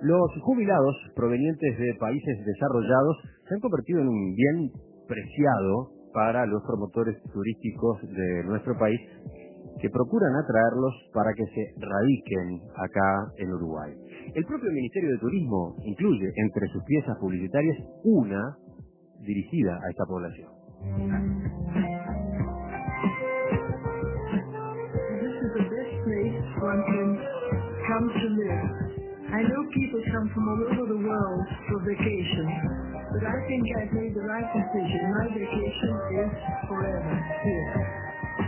Los jubilados provenientes de países desarrollados se han convertido en un bien preciado para los promotores turísticos de nuestro país, que procuran atraerlos para que se radiquen acá en Uruguay. El propio Ministerio de Turismo incluye entre sus piezas publicitarias una dirigida a esta población. This is the best place one can come to live. I know people come from all over the world for vacation, but I think I've made the right decision. My vacation is forever here.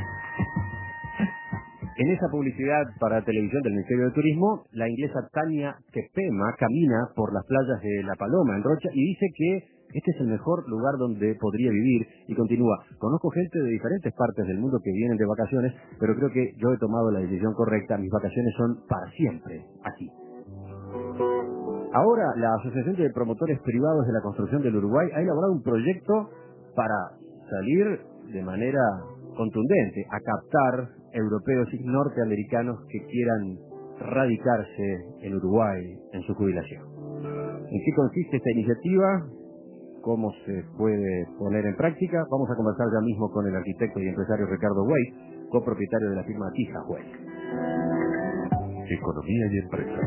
En esa publicidad para televisión del Ministerio de Turismo, la inglesa Tania Tepema camina por las playas de La Paloma, en Rocha, y dice que este es el mejor lugar donde podría vivir, y continúa: conozco gente de diferentes partes del mundo que vienen de vacaciones, pero creo que yo he tomado la decisión correcta. Mis vacaciones son para siempre aquí. Ahora, la Asociación de Promotores Privados de la Construcción del Uruguay ha elaborado un proyecto para salir de manera contundente a captar europeos y norteamericanos que quieran radicarse en Uruguay en su jubilación. ¿En qué consiste esta iniciativa? ¿Cómo se puede poner en práctica? Vamos a conversar ya mismo con el arquitecto y empresario Ricardo Weiss, copropietario de la firma Tija Weiss. Economía y empresa.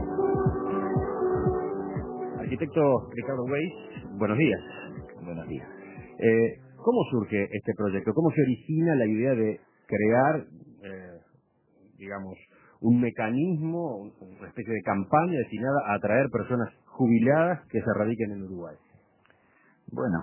Arquitecto Ricardo Weiss, buenos días. Buenos días. ¿Cómo surge este proyecto? ¿Cómo se origina la idea de crear, digamos, un mecanismo, una especie de campaña destinada a atraer personas jubiladas que se radiquen en Uruguay? Bueno,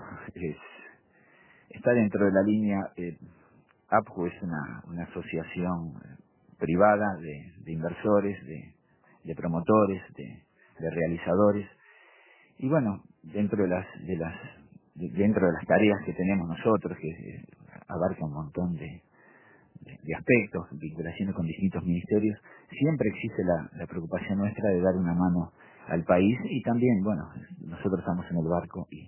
está dentro de la línea, APJU es una asociación privada de inversores, de promotores, de realizadores, y bueno, dentro de las tareas que tenemos nosotros, que abarca un montón de aspectos, vinculaciones con distintos ministerios, siempre existe la preocupación nuestra de dar una mano al país, y también, bueno, nosotros estamos en el barco, y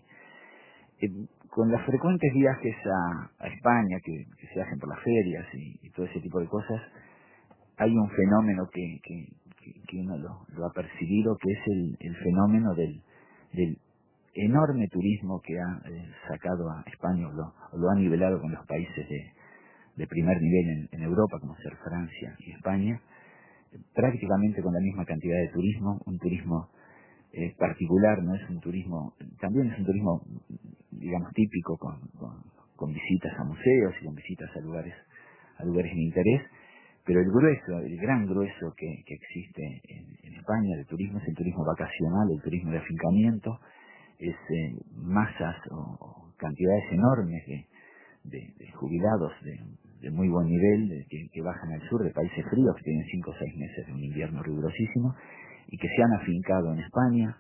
con los frecuentes viajes a España que se hacen por las ferias y todo ese tipo de cosas, hay un fenómeno que uno lo ha percibido, que es el fenómeno del enorme turismo que ha sacado a España, o lo ha nivelado con los países de primer nivel en Europa, como ser Francia y España, prácticamente con la misma cantidad de turismo, un turismo particular, no es un turismo, también es un turismo, digamos, típico, con visitas a museos y con visitas a lugares de interés, pero el gran grueso que existe en España de turismo es el turismo vacacional, el turismo de afincamiento, es masas o cantidades enormes de jubilados de muy buen nivel, que bajan al sur de países fríos, que tienen 5 o 6 meses de un invierno rigurosísimo, y que se han afincado en España,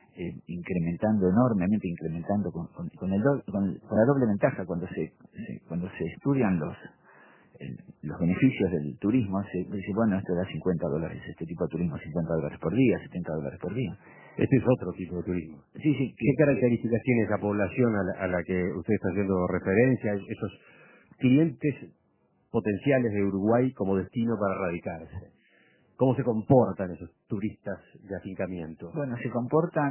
enormemente incrementando con la doble ventaja. Cuando se estudian los beneficios del turismo, se dice, bueno, esto da $50, este tipo de turismo, $50 por día, $70 por día. Este es otro tipo de turismo. Sí. ¿Qué características tiene esa población a la que usted está haciendo referencia, esos clientes potenciales de Uruguay como destino para radicarse? ¿Cómo se comportan esos turistas de afincamiento? Bueno, se comportan,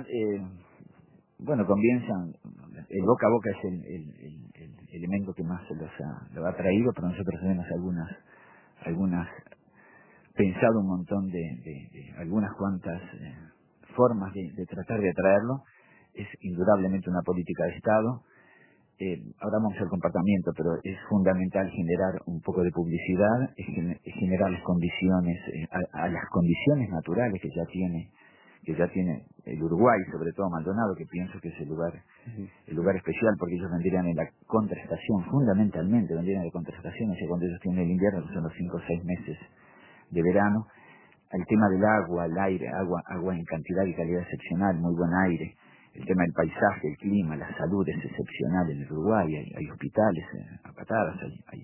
comienzan, el boca a boca es el elemento que más lo ha traído, pero nosotros tenemos algunas pensado un montón de algunas cuantas formas de tratar de atraerlo. Es indudablemente una política de Estado. Ahora vamos al comportamiento, pero es fundamental generar un poco de publicidad, es generar las condiciones, a las condiciones naturales que ya tiene el Uruguay, sobre todo Maldonado, que pienso que es el lugar especial, porque ellos vendrían en la contraestación, fundamentalmente vendrían en la contraestación, o sea, cuando ellos tienen el invierno, que son los 5 o 6 meses de verano. El tema del agua, el aire, agua en cantidad y calidad excepcional, muy buen aire. El tema del paisaje, el clima, la salud es excepcional en el Uruguay, hay hospitales a patadas,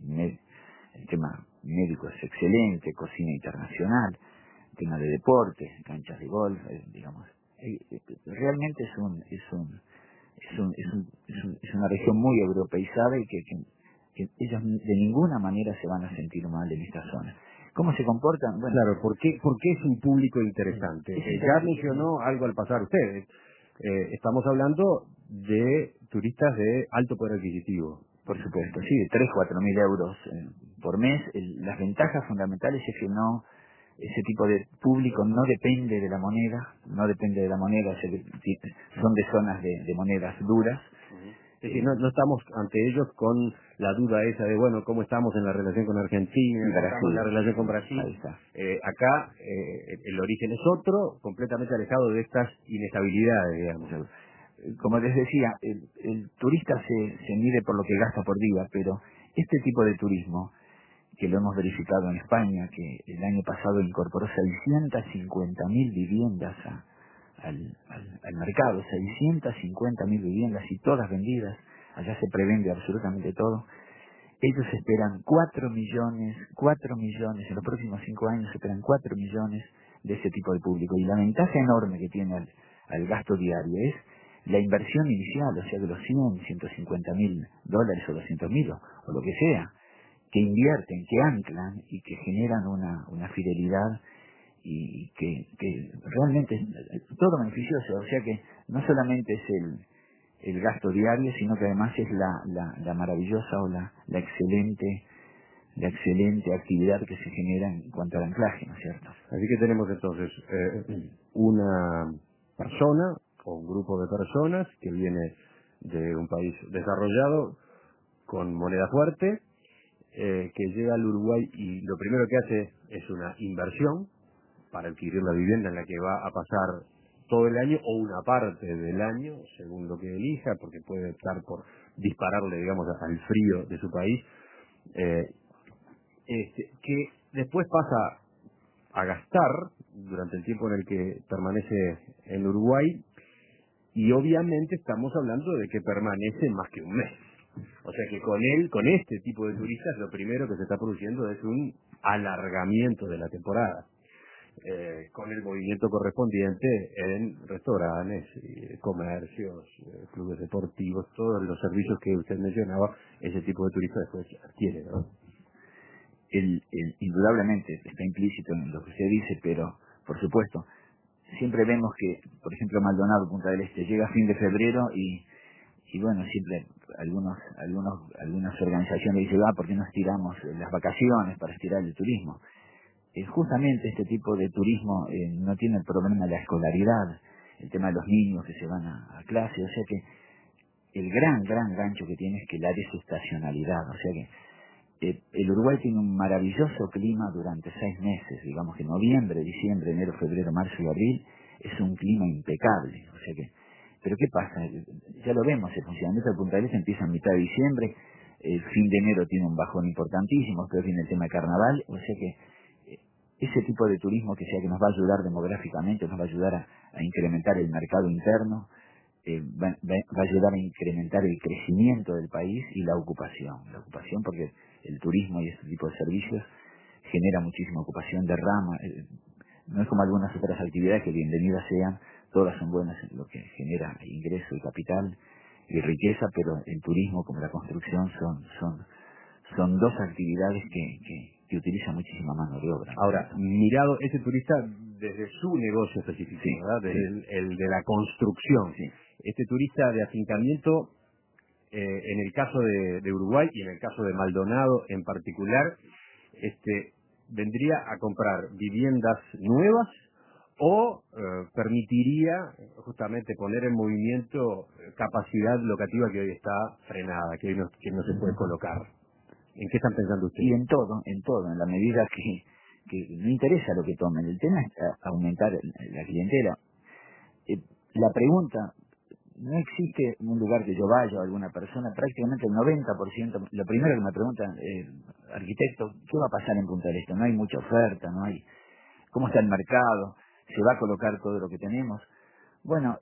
el tema médico es excelente, cocina internacional, el tema de deportes, canchas de golf, digamos. Realmente es una región muy europeizada, y que ellos de ninguna manera se van a sentir mal en esta zona. ¿Cómo se comportan? Bueno, claro, ¿por qué es un público interesante? Ya mencionó algo al pasar ustedes. Estamos hablando de turistas de alto poder adquisitivo. por supuesto, sí, de 3.000 a 4.000 euros por mes. Las ventajas fundamentales es que ese tipo de público no depende de la moneda, o sea que son de zonas de monedas duras. Es decir, no estamos ante ellos con la duda esa de, bueno, ¿cómo estamos en la relación con Argentina? ¿Cómo estamos en la relación con Brasil? Ahí está. Acá el origen es otro, completamente alejado de estas inestabilidades, digamos. Como les decía, el turista se mide por lo que gasta por día, pero este tipo de turismo, que lo hemos verificado en España, que el año pasado incorporó 650.000 viviendas al mercado, 650.000 viviendas y todas vendidas, allá se prevende absolutamente todo. Ellos esperan 4 millones, en los próximos 5 años se esperan 4 millones de ese tipo de público. Y la ventaja enorme que tiene al gasto diario es la inversión inicial, o sea, de los 150.000 dólares o 200.000 o lo que sea, que invierten, que anclan y que generan una fidelidad y que realmente es todo beneficioso. O sea que no solamente es el gasto diario, sino que además es la maravillosa o la excelente actividad que se genera en cuanto al anclaje, ¿no es cierto? Así que tenemos entonces una persona o un grupo de personas que viene de un país desarrollado con moneda fuerte, que llega al Uruguay y lo primero que hace es una inversión para adquirir la vivienda en la que va a pasar todo el año o una parte del año, según lo que elija, porque puede optar por dispararle, digamos, al frío de su país, que después pasa a gastar durante el tiempo en el que permanece en Uruguay, y obviamente estamos hablando de que permanece más que un mes. O sea que con este tipo de turistas, lo primero que se está produciendo es un alargamiento de la temporada, con el movimiento correspondiente en restaurantes, comercios, clubes deportivos, todos los servicios que usted mencionaba. Ese tipo de turista después adquiere, ¿no? Indudablemente está implícito en lo que usted dice, pero por supuesto, siempre vemos que, por ejemplo, Maldonado, Punta del Este, llega a fin de febrero y bueno, siempre algunas organizaciones dicen, ¿por qué no estiramos las vacaciones para estirar el turismo? Justamente este tipo de turismo no tiene el problema de la escolaridad, el tema de los niños que se van a clase, o sea que el gran gancho que tiene es que la desestacionalidad, o sea que el Uruguay tiene un maravilloso clima durante 6 meses, digamos que noviembre, diciembre, enero, febrero, marzo y abril es un clima impecable, o sea que, pero ¿qué pasa? Ya lo vemos, el funcionamiento de Punta del Este empieza en mitad de diciembre, el fin de enero tiene un bajón importantísimo, después viene el tema de carnaval, o sea que ese tipo de turismo que sea que nos va a ayudar demográficamente, nos va a ayudar a incrementar el mercado interno, va a ayudar a incrementar el crecimiento del país y la ocupación porque el turismo y este tipo de servicios genera muchísima ocupación, derrama, no es como algunas otras actividades que bienvenidas sean, todas son buenas en lo que genera ingreso y capital y riqueza, pero el turismo como la construcción son dos actividades que utilizan muchísima mano de obra. Ahora, mirado ese turista desde su negocio específico, sí, ¿verdad? Desde el de la construcción. Sí. Este turista de asentamiento, en el caso de Uruguay y en el caso de Maldonado en particular, vendría a comprar viviendas nuevas o permitiría justamente poner en movimiento capacidad locativa que hoy está frenada, que hoy no se puede colocar. ¿En qué están pensando ustedes? Y en todo, en la medida que no interesa lo que tomen. El tema es aumentar la clientela. La pregunta, no existe un lugar que yo vaya o alguna persona, prácticamente el 90%, lo primero que me preguntan, arquitecto, ¿qué va a pasar en Punta del Este? No hay mucha oferta, ¿cómo está el mercado? ¿Se va a colocar todo lo que tenemos? Bueno,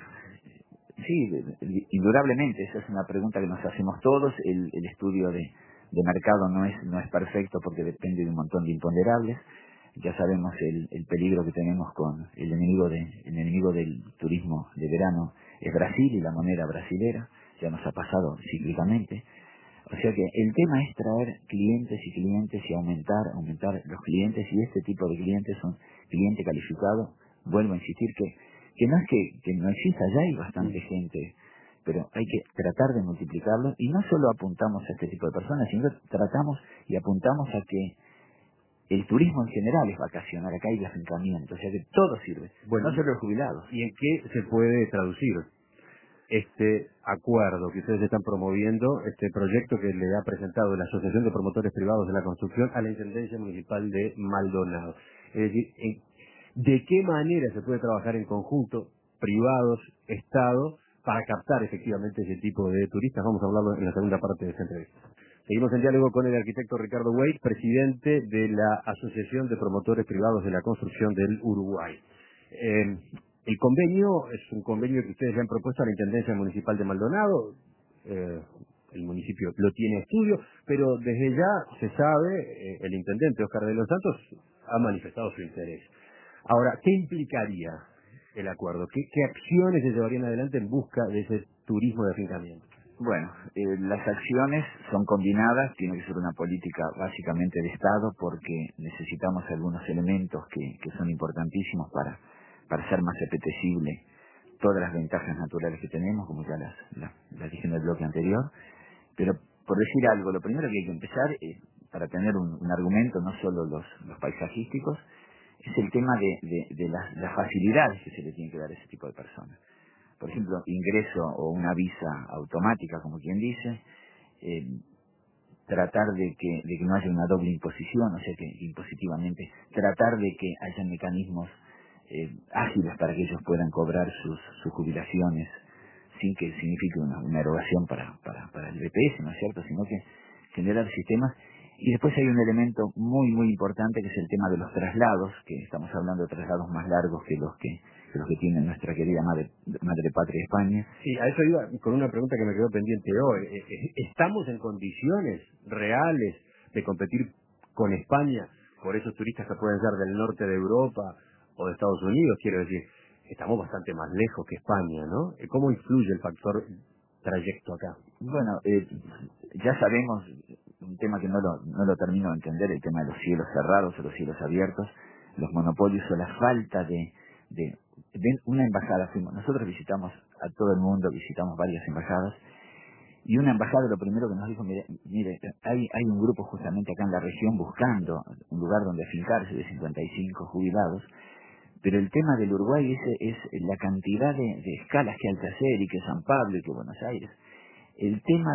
sí, indudablemente, esa es una pregunta que nos hacemos todos. El estudio de mercado no es perfecto porque depende de un montón de imponderables. Ya sabemos el peligro que tenemos con el enemigo del turismo de verano es Brasil y la moneda brasilera, ya nos ha pasado cíclicamente. O sea que el tema es traer clientes y aumentar los clientes, y este tipo de clientes son cliente calificado. Vuelvo a insistir que no es que no exista, ya hay bastante gente, pero hay que tratar de multiplicarlo, y no solo apuntamos a este tipo de personas, sino que tratamos y apuntamos a que el turismo en general es vacacional, acá hay afincamiento, o sea que todo sirve, Bueno, no solo los jubilados. ¿y en qué se puede traducir este acuerdo que ustedes están promoviendo, este proyecto que le ha presentado la Asociación de Promotores Privados de la Construcción a la Intendencia Municipal de Maldonado? Es decir, ¿de qué manera se puede trabajar en conjunto, privados, Estado, para captar efectivamente ese tipo de turistas? Vamos a hablarlo en la segunda parte de esta entrevista. Seguimos en diálogo con el arquitecto Ricardo Wade, presidente de la Asociación de Promotores Privados de la Construcción del Uruguay. El convenio es un convenio que ustedes le han propuesto a la Intendencia Municipal de Maldonado. El municipio lo tiene a estudio, pero desde ya se sabe, el intendente Oscar de los Santos ha manifestado su interés. Ahora, ¿qué implicaría el acuerdo? ¿Qué acciones se llevarían adelante en busca de ese turismo de afincamiento? Bueno, las acciones son combinadas, tiene que ser una política básicamente de Estado, porque necesitamos algunos elementos que son importantísimos para hacer más apetecible todas las ventajas naturales que tenemos, como ya las dije en el bloque anterior. Pero por decir algo, lo primero que hay que empezar, para tener un argumento, no solo los paisajísticos, es el tema de las facilidades que se le tiene que dar a ese tipo de personas. Por ejemplo, ingreso o una visa automática, como quien dice, tratar de que no haya una doble imposición, o sea que impositivamente, tratar de que haya mecanismos ágiles para que ellos puedan cobrar sus jubilaciones sin que signifique una erogación para el BPS, ¿no es cierto?, sino que generar sistemas. Y después hay un elemento muy importante, que es el tema de los traslados, que estamos hablando de traslados más largos que los que tiene nuestra querida madre patria España. Sí, a eso iba con una pregunta que me quedó pendiente hoy. ¿Estamos en condiciones reales de competir con España por esos turistas que pueden ser del norte de Europa o de Estados Unidos? Quiero decir, estamos bastante más lejos que España, ¿no? ¿Cómo influye el factor trayecto acá? Bueno, ya sabemos, un tema que no lo termino de entender, el tema de los cielos cerrados o los cielos abiertos, los monopolios o la falta de una embajada. Nosotros visitamos a todo el mundo, visitamos varias embajadas, y una embajada lo primero que nos dijo, mire, hay un grupo justamente acá en la región buscando un lugar donde afincarse, de 55 jubilados, pero el tema del Uruguay es la cantidad de escalas que hay que hacer, y que San Pablo y que Buenos Aires. El tema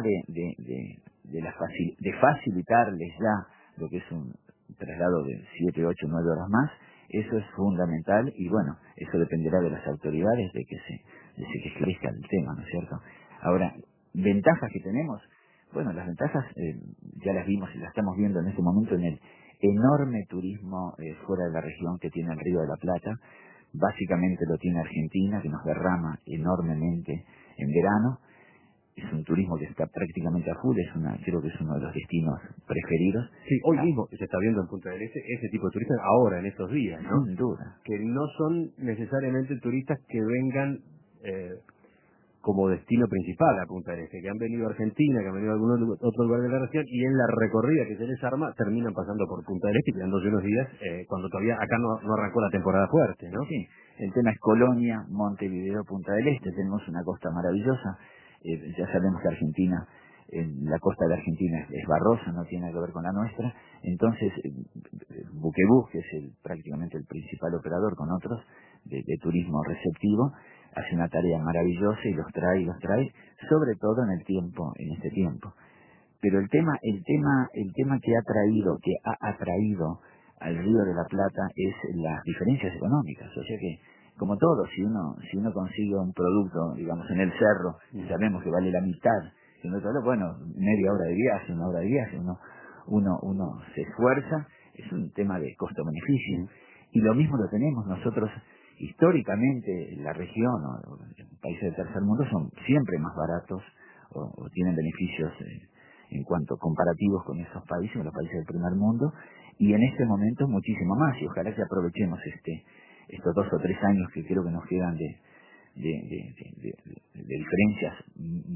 de facilitarles ya lo que es un traslado de 7, 8, 9 horas más, eso es fundamental, y bueno, eso dependerá de las autoridades de que se esclarezca el tema, ¿no es cierto? Ahora, ventajas que tenemos, bueno, las ventajas ya las vimos y las estamos viendo en este momento en el enorme turismo fuera de la región que tiene el Río de la Plata. Básicamente lo tiene Argentina, que nos derrama enormemente en verano. Es un turismo que está prácticamente a full, creo que es uno de los destinos preferidos. Sí, hoy mismo se está viendo en Punta del Este ese tipo de turistas ahora, en estos días, ¿no? Sin duda. Que no son necesariamente turistas que vengan como destino principal a Punta del Este, que han venido a Argentina, que han venido a algún otro lugar de la región, y en la recorrida que se les arma terminan pasando por Punta del Este, quedándose unos días cuando todavía acá no arrancó la temporada fuerte, ¿no? Sí, el tema es Colonia, Montevideo, Punta del Este. Tenemos una costa maravillosa. Ya sabemos que Argentina, la costa de Argentina es barrosa, no tiene que ver con la nuestra. Entonces, Buquebus, que es prácticamente el principal operador con otros de turismo receptivo, hace una tarea maravillosa y los trae, sobre todo en este tiempo. Pero el tema que ha atraído al Río de la Plata es las diferencias económicas. O sea que, como todo, si uno consigue un producto, digamos, en el cerro, y sabemos que vale la mitad, en otro lado, bueno, media hora de viaje, una hora de viaje, uno se esfuerza, es un tema de costo-beneficio. Y lo mismo lo tenemos nosotros históricamente. La región o países del tercer mundo son siempre más baratos o tienen beneficios en cuanto comparativos con esos países, con los países del primer mundo, y en este momento muchísimo más, y ojalá que aprovechemos estos 2 o 3 años que creo que nos quedan de diferencias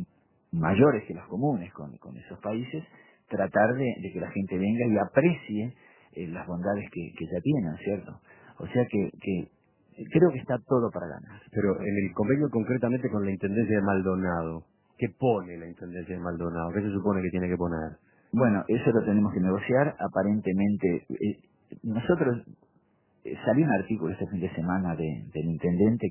mayores que los comunes con esos países, tratar de que la gente venga y aprecie las bondades que ya tienen, ¿cierto? O sea que creo que está todo para ganar. Pero en el convenio concretamente con la Intendencia de Maldonado, ¿qué pone la Intendencia de Maldonado? ¿Qué se supone que tiene que poner? Bueno, eso lo tenemos que negociar. Aparentemente, nosotros, salió un artículo este fin de semana del intendente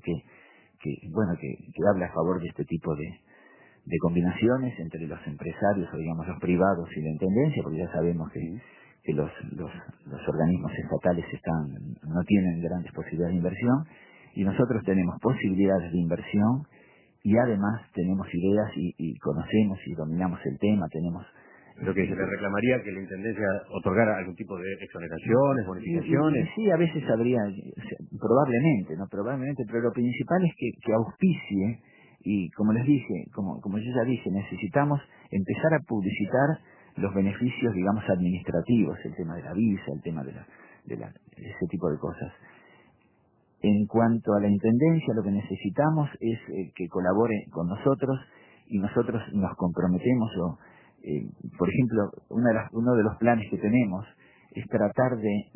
que habla a favor de este tipo de combinaciones entre los empresarios, o digamos los privados y la intendencia, porque ya sabemos que los organismos estatales no tienen grandes posibilidades de inversión, y nosotros tenemos posibilidades de inversión, y además tenemos ideas y conocemos y dominamos el tema, tenemos... Pero que se le reclamaría que la Intendencia otorgara algún tipo de exoneraciones, bonificaciones. Sí, a veces habría, probablemente, pero lo principal es que auspicie, y como les dije, como yo ya dije, necesitamos empezar a publicitar los beneficios, digamos, administrativos, el tema de la visa, el tema de ese tipo de cosas. En cuanto a la Intendencia, lo que necesitamos es que colabore con nosotros, y nosotros nos comprometemos, por ejemplo, uno de los planes que tenemos es tratar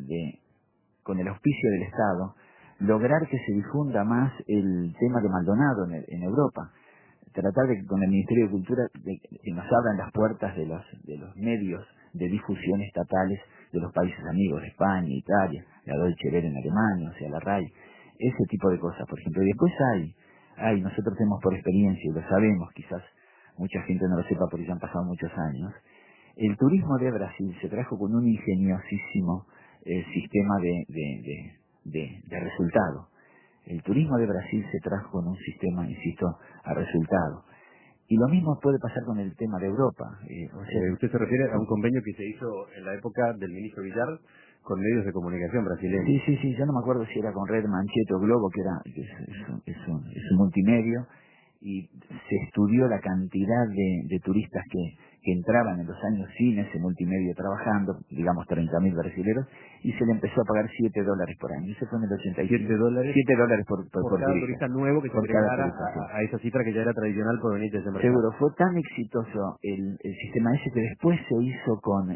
con el auspicio del Estado, lograr que se difunda más el tema de Maldonado en Europa. Tratar de que con el Ministerio de Cultura que nos abran las puertas de los medios de difusión estatales de los países amigos, de España, Italia, la Deutsche Welle en Alemania, o sea, la RAI, ese tipo de cosas, por ejemplo. Y después nosotros tenemos por experiencia, y lo sabemos, quizás mucha gente no lo sepa porque ya han pasado muchos años, el turismo de Brasil se trajo con un ingeniosísimo sistema de resultado. El turismo de Brasil se trajo con un sistema, insisto, a resultado. Y lo mismo puede pasar con el tema de Europa. Usted se refiere a un convenio que se hizo en la época del ministro Villar con medios de comunicación brasileños. Sí, yo no me acuerdo si era con Red Manchete o Globo, que es un multimedio, y se estudió la cantidad de turistas que entraban en los años sin ese multimedio trabajando, digamos 30.000 brasileros, y se le empezó a pagar $7 por año. Eso fue en el 85. $7 por cada turista nuevo que se agregara a esa cifra que ya era tradicional proveniente de ese mercado. Seguro, fue tan exitoso el sistema ese que después se hizo con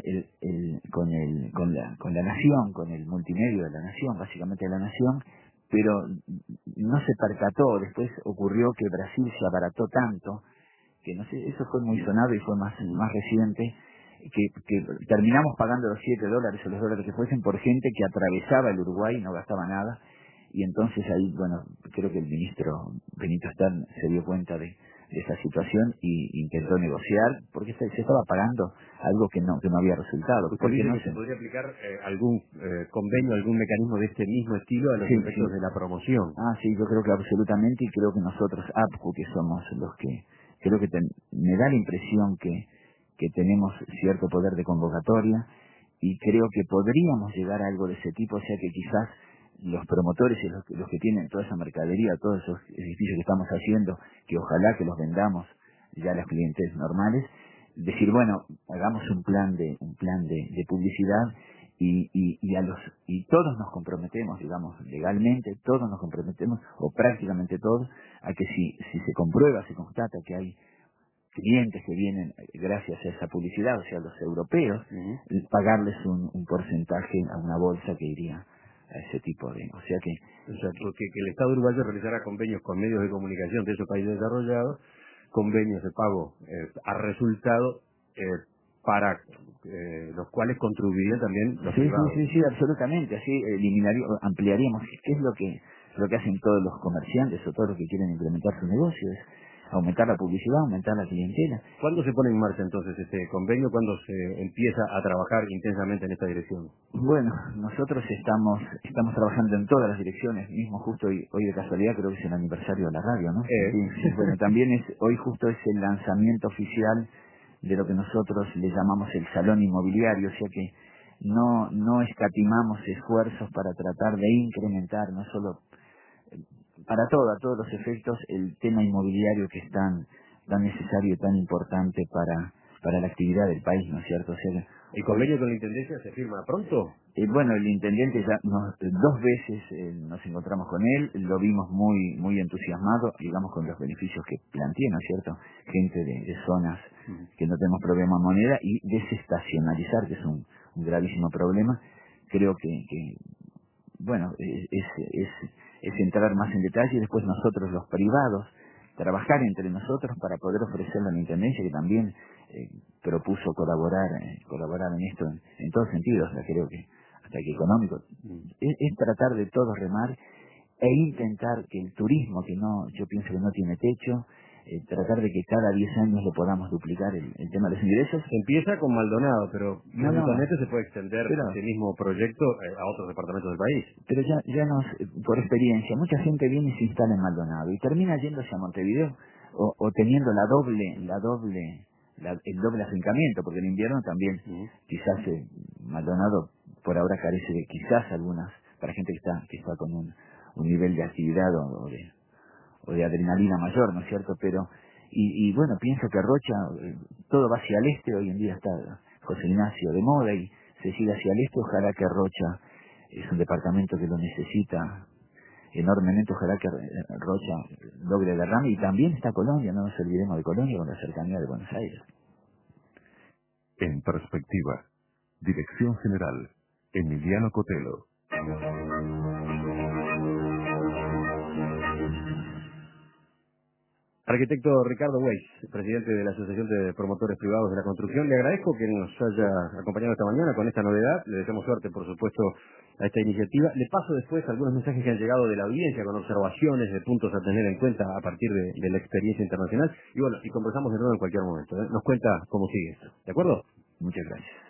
la Nación, con el multimedio de la Nación, básicamente de la Nación, pero no se percató. Después ocurrió que Brasil se abarató tanto que no sé, eso fue muy sonado y fue más reciente, que terminamos pagando los $7 o los dólares que fuesen por gente que atravesaba el Uruguay y no gastaba nada. Y entonces ahí, bueno, creo que el ministro Benito Stern se dio cuenta de esa situación y intentó negociar, porque se estaba pagando algo que no había resultado. ¿Usted dice que se podría aplicar algún convenio, algún mecanismo de este mismo estilo a los efectos de la promoción? Sí, yo creo que absolutamente, y creo que nosotros, APCU, que somos los que, creo que me da la impresión que tenemos cierto poder de convocatoria, y creo que podríamos llegar a algo de ese tipo, o sea que quizás los promotores y los que tienen toda esa mercadería, todos esos edificios que estamos haciendo, que ojalá que los vendamos ya a los clientes normales, decir, bueno, hagamos un plan de publicidad y todos nos comprometemos, digamos, legalmente, todos nos comprometemos, o prácticamente todos, a que si se comprueba, se constata que hay clientes que vienen gracias a esa publicidad, o sea, los europeos, pagarles un porcentaje a una bolsa que iría a ese tipo de... O sea que el Estado uruguayo realizará convenios con medios de comunicación de esos países desarrollados, convenios de pago a resultado para los cuales contribuirían también los privados. Sí, absolutamente. Así ampliaríamos. ¿Qué es lo que hacen todos los comerciantes o todos los que quieren implementar su negocio? Es aumentar la publicidad, aumentar la clientela. ¿Cuándo se pone en marcha entonces este convenio? ¿Cuándo se empieza a trabajar intensamente en esta dirección? Bueno, nosotros estamos trabajando en todas las direcciones, mismo justo hoy de casualidad creo que es el aniversario de la radio, ¿no? Sí. Bueno, también hoy justo es el lanzamiento oficial de lo que nosotros le llamamos el salón inmobiliario, o sea que no escatimamos esfuerzos para tratar de incrementar, no solo para a todos los efectos, el tema inmobiliario que es tan necesario y tan importante para la actividad del país, ¿no es cierto? O sea, ¿El convenio con la Intendencia se firma pronto? Bueno, el intendente ya dos veces nos encontramos con él, lo vimos muy entusiasmado, digamos, con los beneficios que planteé, ¿no es cierto? Gente de zonas que no tenemos problema en moneda y desestacionalizar, que es un gravísimo problema. Creo que bueno, es entrar más en detalle y después nosotros los privados, trabajar entre nosotros para poder ofrecerle a la Intendencia, que también propuso colaborar en esto en todos sentidos, o sea, creo que hasta que económico. Es tratar de todos remar e intentar que el turismo, que no, yo pienso que no tiene techo, tratar de que cada 10 años le podamos duplicar el tema de los ingresos. Empieza con Maldonado, pero lógicamente se puede extender pero, ese mismo proyecto a otros departamentos del país. Pero ya por experiencia, mucha gente viene y se instala en Maldonado y termina yéndose a Montevideo o teniendo el doble afincamiento, porque en invierno también quizás Maldonado por ahora carece de quizás algunas, para gente que está con un nivel de actividad o de adrenalina mayor, ¿no es cierto? Pero, y bueno, pienso que Rocha, todo va hacia el este, hoy en día está José Ignacio de moda y se sigue hacia el este, ojalá que Rocha, es un departamento que lo necesita enormemente, ojalá que Rocha logre derrame, y también está Colonia, no nos olvidemos de Colonia con la cercanía de Buenos Aires. En perspectiva, Dirección General, Emiliano Cotelo. Arquitecto Ricardo Weiss, presidente de la Asociación de Promotores Privados de la Construcción, le agradezco que nos haya acompañado esta mañana con esta novedad. Le deseamos suerte, por supuesto, a esta iniciativa. Le paso después algunos mensajes que han llegado de la audiencia con observaciones de puntos a tener en cuenta a partir de la experiencia internacional. Y bueno, y conversamos de nuevo en cualquier momento. Nos cuenta cómo sigue esto. ¿De acuerdo? Muchas gracias.